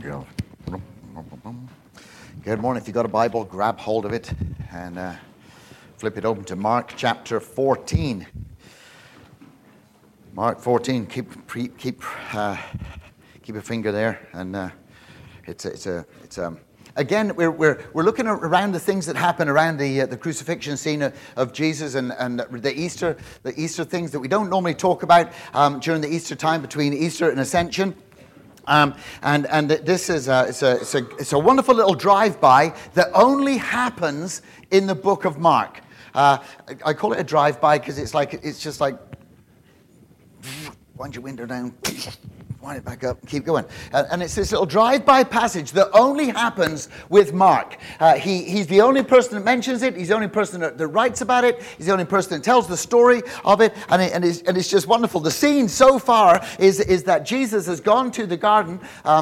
go. Good morning. If you've got a Bible, grab hold of it and flip it open to Mark chapter 14. Mark 14. Keep a finger there, and again, we're looking around the things that happen around the crucifixion scene of Jesus and the Easter things that we don't normally talk about during the Easter time between Easter and Ascension. And this is it's a wonderful little drive-by that only happens in the book of Mark. I call it a drive-by because it's just like wind your window down, wind it back up, keep going. And it's this little drive-by passage that only happens with Mark. He's the only person that mentions it. He's the only person that writes about it. He's the only person that tells the story of it. And it's just wonderful. The scene so far is that Jesus has gone to the garden.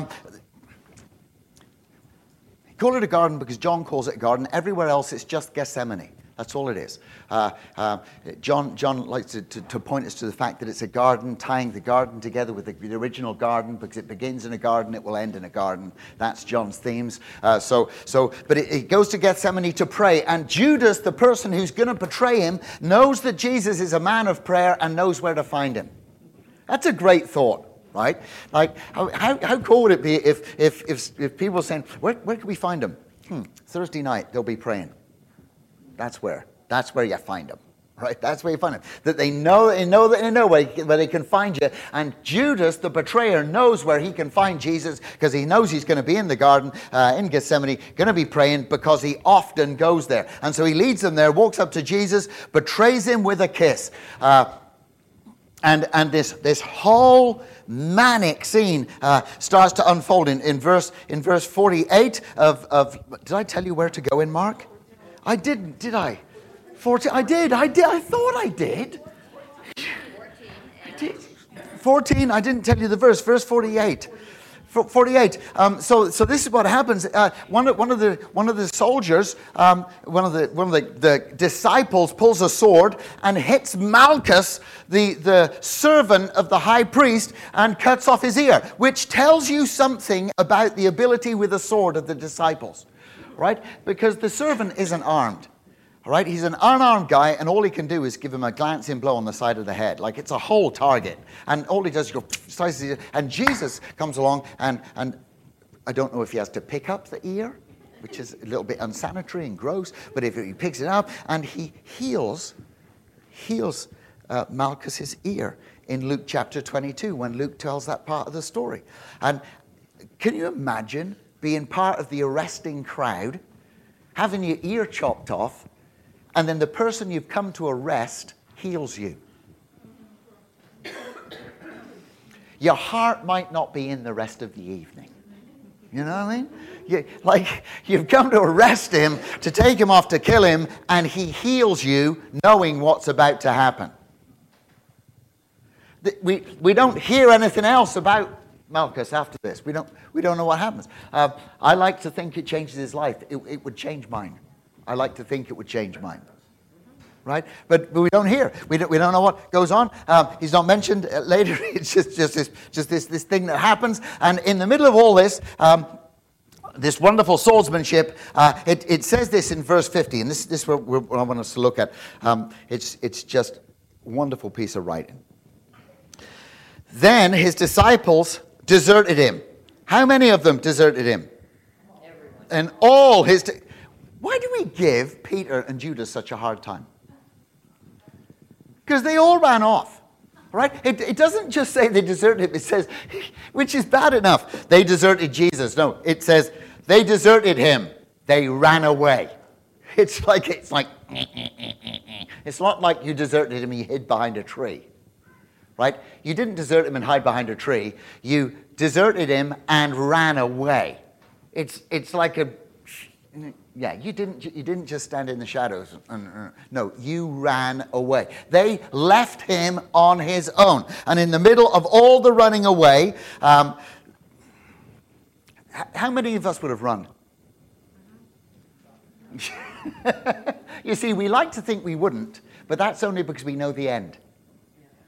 Call it a garden because John calls it a garden. Everywhere else it's just Gethsemane. That's all it is. John likes to point us to the fact that it's a garden, tying the garden together with the original garden, because it begins in a garden, it will end in a garden. That's John's themes. But it goes to Gethsemane to pray, and Judas, the person who's going to betray him, knows that Jesus is a man of prayer and knows where to find him. That's a great thought. Right? Like, how cool would it be if people were saying, where can we find him? Thursday night, they'll be praying. That's where you find them, right? That's where you find them. That they know where they can find you. And Judas, the betrayer, knows where he can find Jesus because he knows he's going to be in the garden in Gethsemane, going to be praying because he often goes there. And so he leads them there, walks up to Jesus, betrays him with a kiss. And this whole manic scene starts to unfold in verse 48 of. Did I tell you where to go in Mark? I didn't, did I? 14. I did. I thought I did. 14. I didn't tell you the verse. Verse 48. 48. So this is what happens. One of the soldiers, one of the disciples, pulls a sword and hits Malchus, the servant of the high priest, and cuts off his ear, which tells you something about the ability with a sword of the disciples, right? Because the servant isn't armed. All right, he's an unarmed guy, and all he can do is give him a glancing blow on the side of the head. Like it's a whole target. And all he does is go, slices it. And Jesus comes along, and I don't know if he has to pick up the ear, which is a little bit unsanitary and gross, but if he picks it up, and he heals Malchus's ear in Luke chapter 22, when Luke tells that part of the story. And can you imagine being part of the arresting crowd, having your ear chopped off, and then the person you've come to arrest heals you? Your heart might not be in the rest of the evening. You know what I mean? You've come to arrest him, to take him off, to kill him, and he heals you knowing what's about to happen. We don't hear anything else about Malchus after this. We don't know what happens. I like to think it changes his life. It would change mine. I like to think it would change mine, right? But we don't hear. We don't know what goes on. He's not mentioned later. It's just this thing that happens. And in the middle of all this, this wonderful swordsmanship, it says this in verse 50, and this is what I want us to look at. It's just a wonderful piece of writing. Then his disciples deserted him. How many of them deserted him? Everyone. And all his. Why do we give Peter and Judas such a hard time? Because they all ran off, right? It doesn't just say they deserted him. It says, which is bad enough. They deserted Jesus. No, it says they deserted him. They ran away. It's like it's not like you deserted him and you hid behind a tree, right? You didn't desert him and hide behind a tree. You deserted him and ran away. It's like a. Yeah, you didn't just stand in the shadows. No, you ran away. They left him on his own. And in the middle of all the running away, how many of us would have run? You see, we like to think we wouldn't, but that's only because we know the end.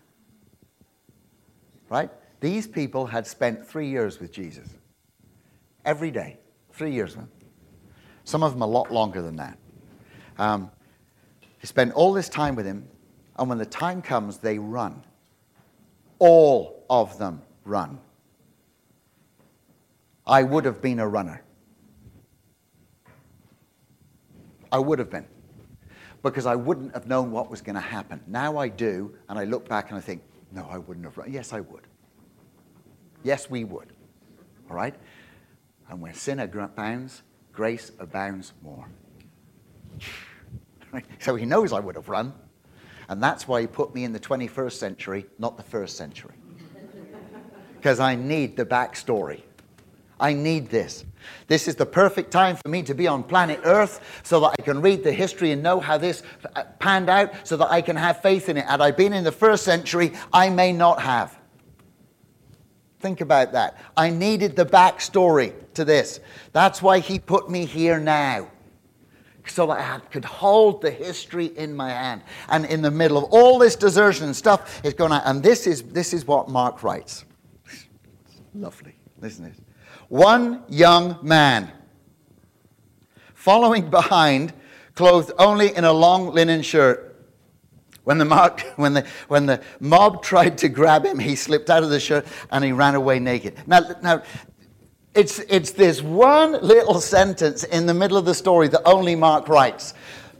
Right? These people had spent 3 years with Jesus. every day. 3 years with them. Some of them a lot longer than that. They spend all this time with him, and when the time comes, they run. All of them run. I would have been a runner. I would have been. Because I wouldn't have known what was going to happen. Now I do, and I look back and I think, no, I wouldn't have run. Yes, I would. Yes, we would. All right? And where sin abounds, grace abounds more. Right? So he knows I would have run. And that's why he put me in the 21st century, not the first century. Because I need the backstory. I need this. This is the perfect time for me to be on planet Earth so that I can read the history and know how this panned out so that I can have faith in it. Had I been in the first century, I may not have. Think about that. I needed the backstory to this. That's why he put me here now. So that I could hold the history in my hand. And in the middle of all this desertion and stuff, it's going on. And this is what Mark writes. Lovely. Listen to this. One young man, following behind, clothed only in a long linen shirt. When the mob tried to grab him, he slipped out of the shirt and he ran away naked. Now, it's this one little sentence in the middle of the story that only Mark writes.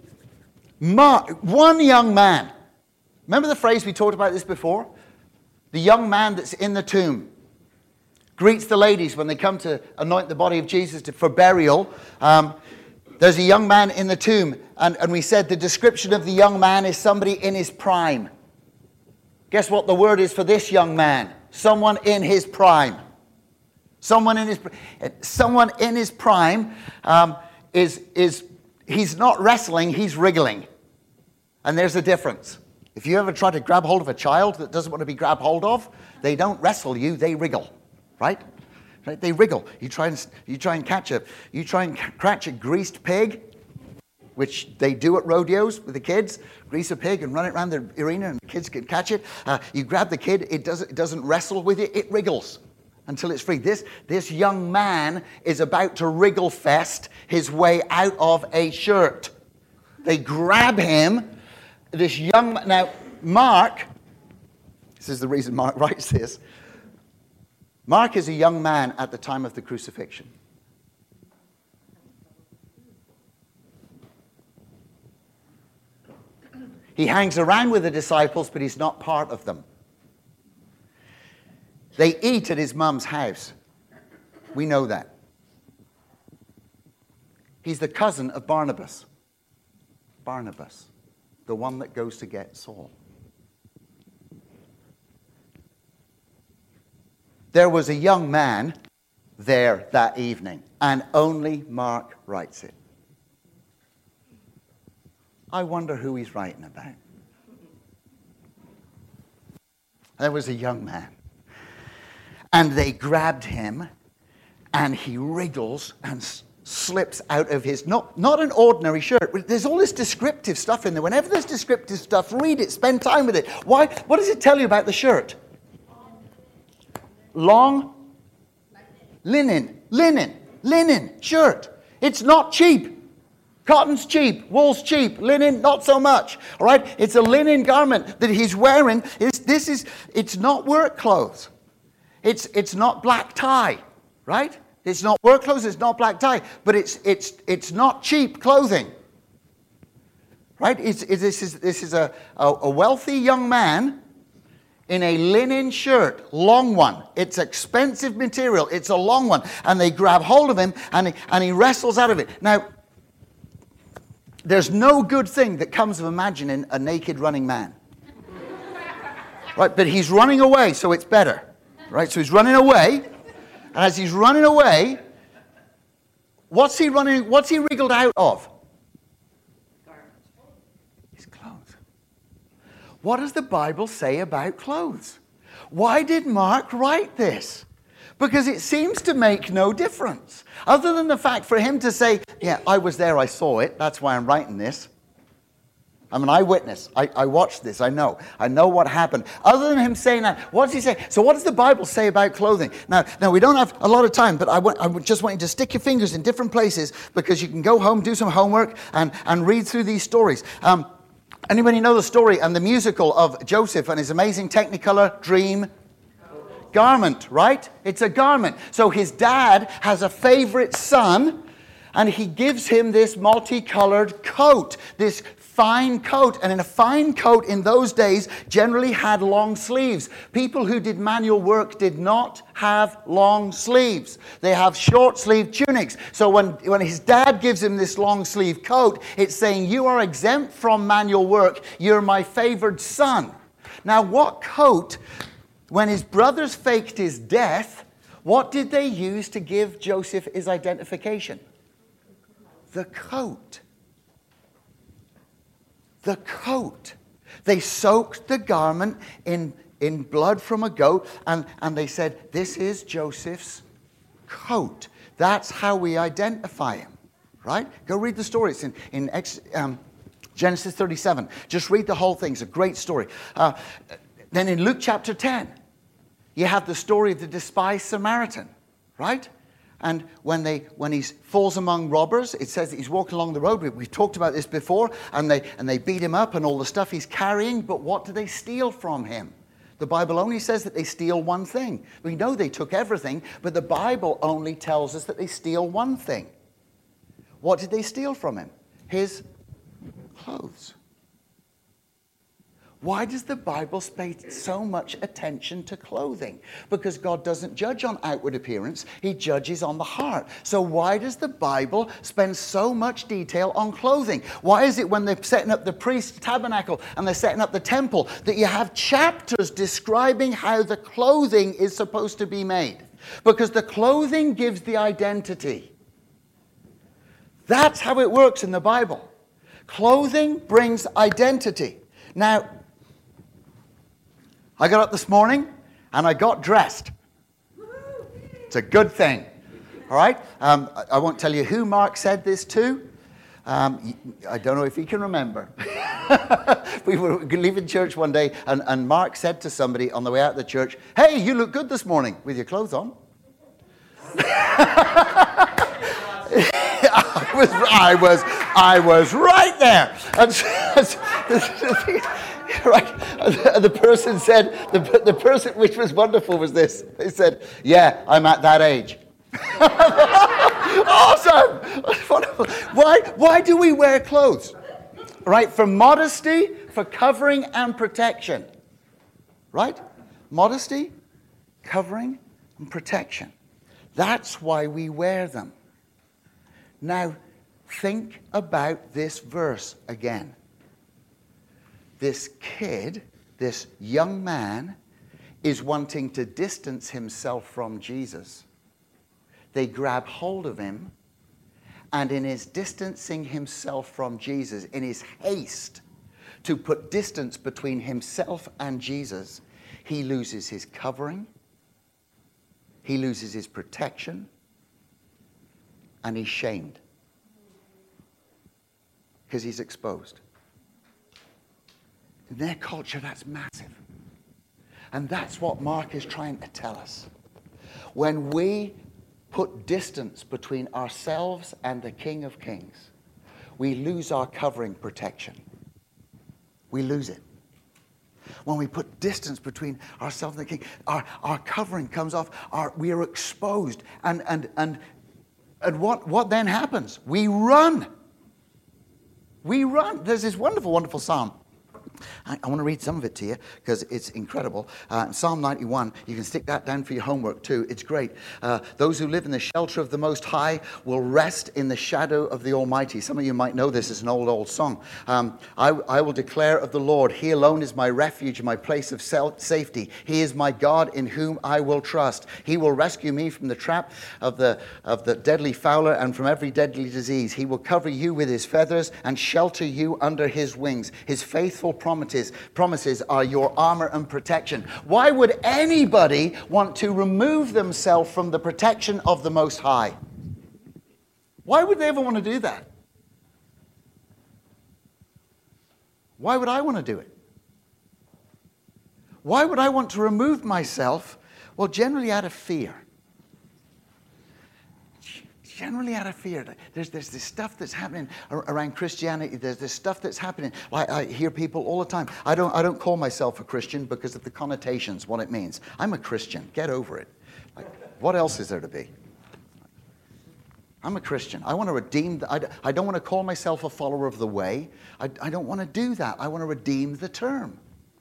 One young man. Remember the phrase we talked about this before? The young man that's in the tomb greets the ladies when they come to anoint the body of Jesus for burial. There's a young man in the tomb, and we said the description of the young man is somebody in his prime. Guess what the word is for this young man? Someone in his prime. Someone in his prime he's not wrestling, he's wriggling. And there's a difference. If you ever try to grab hold of a child that doesn't want to be grabbed hold of, they don't wrestle you, they wriggle. Right? They wriggle. You try and catch a greased pig, which they do at rodeos with the kids. Grease a pig and run it around the arena, and the kids can catch it. You grab the kid, it doesn't wrestle with you, it wriggles until it's free. This young man is about to wriggle fest his way out of a shirt. They grab him. Now, Mark, this is the reason Mark writes this. Mark is a young man at the time of the crucifixion. He hangs around with the disciples, but he's not part of them. They eat at his mum's house. We know that. He's the cousin of Barnabas. Barnabas, the one that goes to get Saul. There was a young man there that evening, and only Mark writes it. I wonder who he's writing about. There was a young man, and they grabbed him, and he wriggles and slips out of his, not an ordinary shirt. There's all this descriptive stuff in there. Whenever there's descriptive stuff, read it, spend time with it. Why? What does it tell you about the shirt? Long linen shirt. It's not cheap. Cotton's cheap, wool's cheap, linen not so much. All right, it's a linen garment that he's wearing. It's not work clothes. It's not black tie, right? It's not work clothes. It's not black tie, but it's not cheap clothing, right? This is a wealthy young man in a linen shirt, long one. It's expensive material. It's a long one. And they grab hold of him, and he wrestles out of it. Now, there's no good thing that comes of imagining a naked running man. Right? But he's running away, so it's better. Right? So he's running away. And as he's running away, what's he wriggled out of? What does the Bible say about clothes? Why did Mark write this? Because it seems to make no difference. Other than the fact for him to say, yeah, I was there, I saw it, that's why I'm writing this. I'm an eyewitness. I watched this. I know what happened. Other than him saying that, what does he say? So what does the Bible say about clothing? Now we don't have a lot of time, but I just want you to stick your fingers in different places because you can go home, do some homework, and read through these stories. Anybody know the story and the musical of Joseph and his amazing Technicolor dream garment, right? It's a garment. So his dad has a favorite son, and he gives him this multicolored coat, this fine coat. And in a fine coat in those days generally had long sleeves. People who did manual work did not have long sleeves. They have short sleeve tunics. So when his dad gives him this long sleeve coat, it's saying, you are exempt from manual work. You're my favored son. Now what coat, when his brothers faked his death, what did they use to give Joseph his identification? The coat. The coat. They soaked the garment in blood from a goat, and they said, this is Joseph's coat. That's how we identify him, right? Go read the story. It's in Genesis 37. Just read the whole thing. It's a great story. Then in Luke chapter 10, you have the story of the despised Samaritan, right? And when he falls among robbers, it says that he's walking along the road. We've talked about this before, and they beat him up and all the stuff he's carrying. But what do they steal from him? The Bible only says that they steal one thing. We know they took everything, but the Bible only tells us that they steal one thing. What did they steal from him? His clothes. Why does the Bible pay so much attention to clothing? Because God doesn't judge on outward appearance. He judges on the heart. So why does the Bible spend so much detail on clothing? Why is it when they're setting up the priest's tabernacle and they're setting up the temple that you have chapters describing how the clothing is supposed to be made? Because the clothing gives the identity. That's how it works in the Bible. Clothing brings identity. Now, I got up this morning and I got dressed. It's a good thing. All right? I won't tell you who Mark said this to. I don't know if he can remember. We were leaving church one day and Mark said to somebody on the way out of the church, hey, you look good this morning with your clothes on. I was right there. Right. The person said, the person, which was wonderful, was this. They said, yeah, I'm at that age. Awesome. Wonderful. Why do we wear clothes? Right? For modesty, for covering and protection. Right? Modesty, covering and protection. That's why we wear them. Now, think about this verse again. This kid, this young man, is wanting to distance himself from Jesus. They grab hold of him, and in his distancing himself from Jesus, in his haste to put distance between himself and Jesus, he loses his covering, he loses his protection, and he's shamed because he's exposed. In their culture, that's massive. And that's what Mark is trying to tell us. When we put distance between ourselves and the King of Kings, we lose our covering protection. We lose it. When we put distance between ourselves and the King, our covering comes off. We are exposed. And what then happens? We run. We run. There's this wonderful, wonderful psalm. I want to read some of it to you because it's incredible. Psalm 91, you can stick that down for your homework too. It's great. Those who live in the shelter of the Most High will rest in the shadow of the Almighty. Some of you might know this as an old song. I will declare of the Lord, He alone is my refuge, my place of safety. He is my God in whom I will trust. He will rescue me from the trap of the deadly fowler and from every deadly disease. He will cover you with His feathers and shelter you under His wings. His faithful promises are your armor and protection. Why would anybody want to remove themselves from the protection of the Most High? Why would they ever want to do that? Why would I want to do it? Why would I want to remove myself? Well, generally out of fear. Generally out of fear. There's this stuff that's happening around Christianity. There's this stuff that's happening. I hear people all the time. I don't call myself a Christian because of the connotations, what it means. I'm a Christian. Get over it. Like, what else is there to be? I'm a Christian. I want to redeem. I don't want to call myself a follower of the way. I don't want to do that. I want to redeem the term.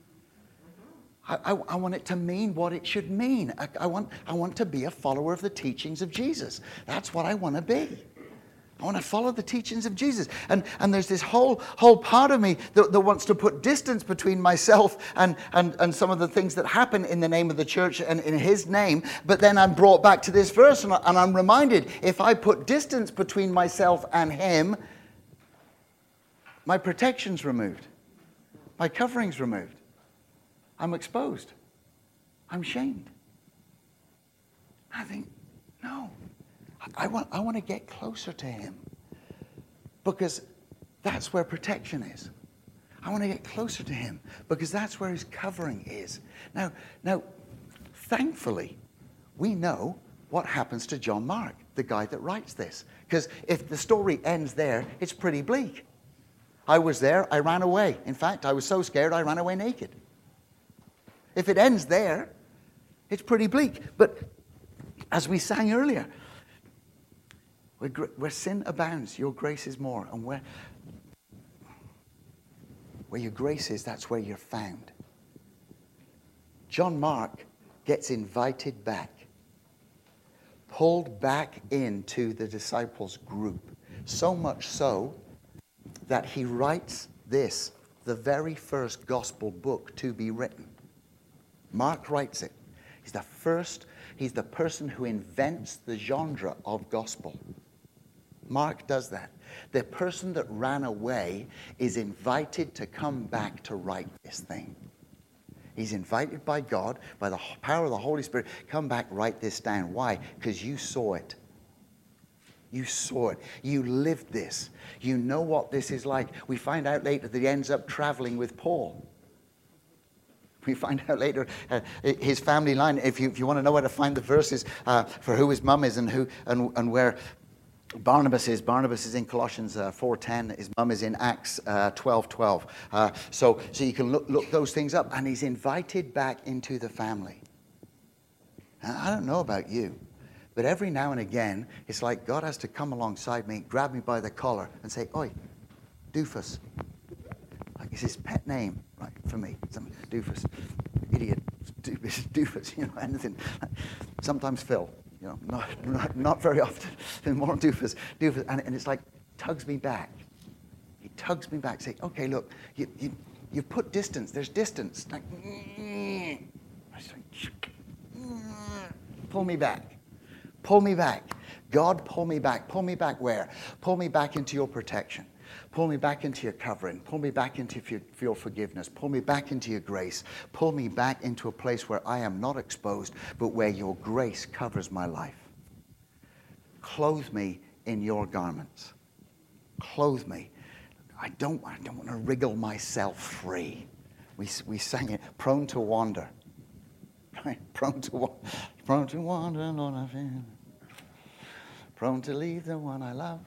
I want it to mean what it should mean. I want to be a follower of the teachings of Jesus. That's what I want to be. I want to follow the teachings of Jesus. And there's this whole part of me that wants to put distance between myself and some of the things that happen in the name of the church and in his name. But then I'm brought back to this verse and I'm reminded, if I put distance between myself and him, my protection's removed. My covering's removed. I'm exposed. I'm shamed. I think, no. I want to get closer to him because that's where protection is. I want to get closer to him because that's where his covering is. Now, thankfully, we know what happens to John Mark, the guy that writes this. Because if the story ends there, it's pretty bleak. I was there, I ran away. In fact, I was so scared I ran away naked. If it ends there, it's pretty bleak. But as we sang earlier, where sin abounds, your grace is more. And where your grace is, that's where you're found. John Mark gets invited back, pulled back into the disciples' group. So much so that he writes this, the very first gospel book to be written. Mark writes it. He's the person who invents the genre of gospel. Mark does that. The person that ran away is invited to come back to write this thing. He's invited by God, by the power of the Holy Spirit, come back, write this down. Why? Because you saw it. You saw it. You lived this. You know what this is like. We find out later that he ends up traveling with Paul. We find out later his family line. If you want to know where to find the verses for who his mum is and where Barnabas is in Colossians 4:10. His mum is in Acts 12:12. So you can look those things up. And he's invited back into the family. And I don't know about you, but every now and again, it's like God has to come alongside me, grab me by the collar, and say, "Oi, doofus." Like it's his pet name, right, for me. Some doofus, idiot, doofus, anything. Sometimes Phil, not very often. More doofus, and it's like tugs me back. He tugs me back, say, "Okay, look, you've put distance. There's distance. Like, pull me back, pull me back. God, pull me back. Pull me back where? Pull me back into your protection." Pull me back into your covering. Pull me back into your forgiveness. Pull me back into your grace. Pull me back into a place where I am not exposed, but where your grace covers my life. Clothe me in your garments. Clothe me. I don't want to wriggle myself free. We sang it, prone to wander. Right? Prone to wander, Lord, I feel. Prone to leave the one I love.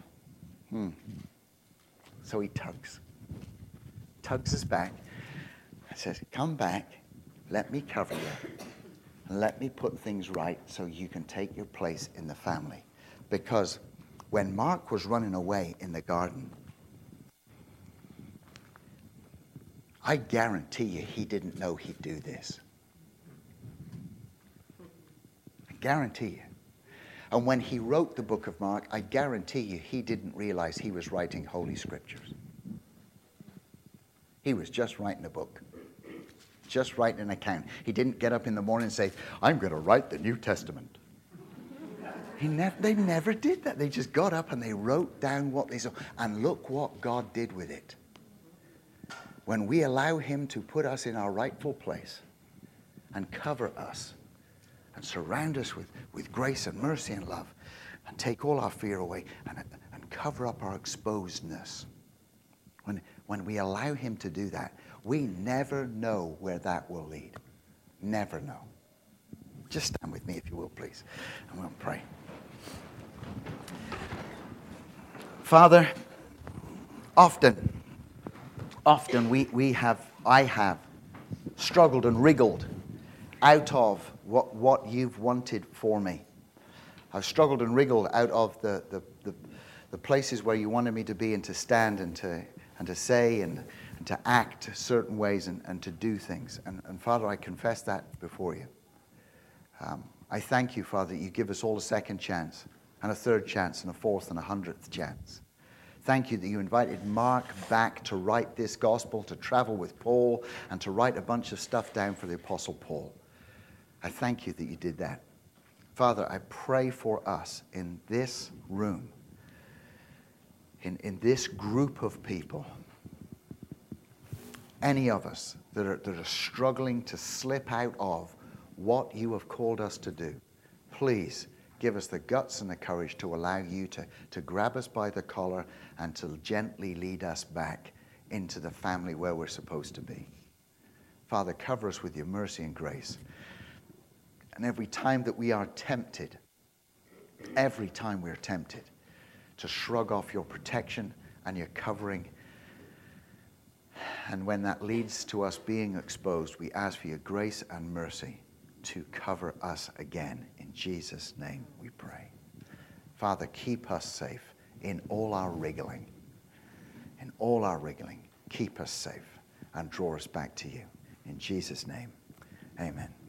So he tugs us back and says, "Come back, let me cover you, and let me put things right so you can take your place in the family." Because when Mark was running away in the garden, I guarantee you he didn't know he'd do this. I guarantee you. And when he wrote the book of Mark, I guarantee you he didn't realize he was writing Holy Scriptures. He was just writing a book, just writing an account. He didn't get up in the morning and say, "I'm going to write the New Testament." They never did that. They just got up and they wrote down what they saw. And look what God did with it. When we allow him to put us in our rightful place and cover us, and surround us with grace and mercy and love, and take all our fear away, and cover up our exposedness. when we allow him to do that, we never know where that will lead. Never know. Just stand with me if you will, please, and we'll pray. Father, often I have struggled and wriggled out of what you've wanted for me. I've struggled and wriggled out of the places where you wanted me to be and to stand and to say and to act certain ways and to do things. And Father, I confess that before you. I thank you, Father, that you give us all a second chance and a third chance and a fourth and 100th chance. Thank you that you invited Mark back to write this gospel, to travel with Paul, and to write a bunch of stuff down for the Apostle Paul. I thank you that you did that. Father, I pray for us in this room, in this group of people, any of us that are struggling to slip out of what you have called us to do, please give us the guts and the courage to allow you to grab us by the collar and to gently lead us back into the family where we're supposed to be. Father, cover us with your mercy and grace. And every time that we are tempted, to shrug off your protection and your covering, and when that leads to us being exposed, we ask for your grace and mercy to cover us again. In Jesus' name we pray. Father, keep us safe in all our wriggling. In all our wriggling, keep us safe and draw us back to you. In Jesus' name, amen.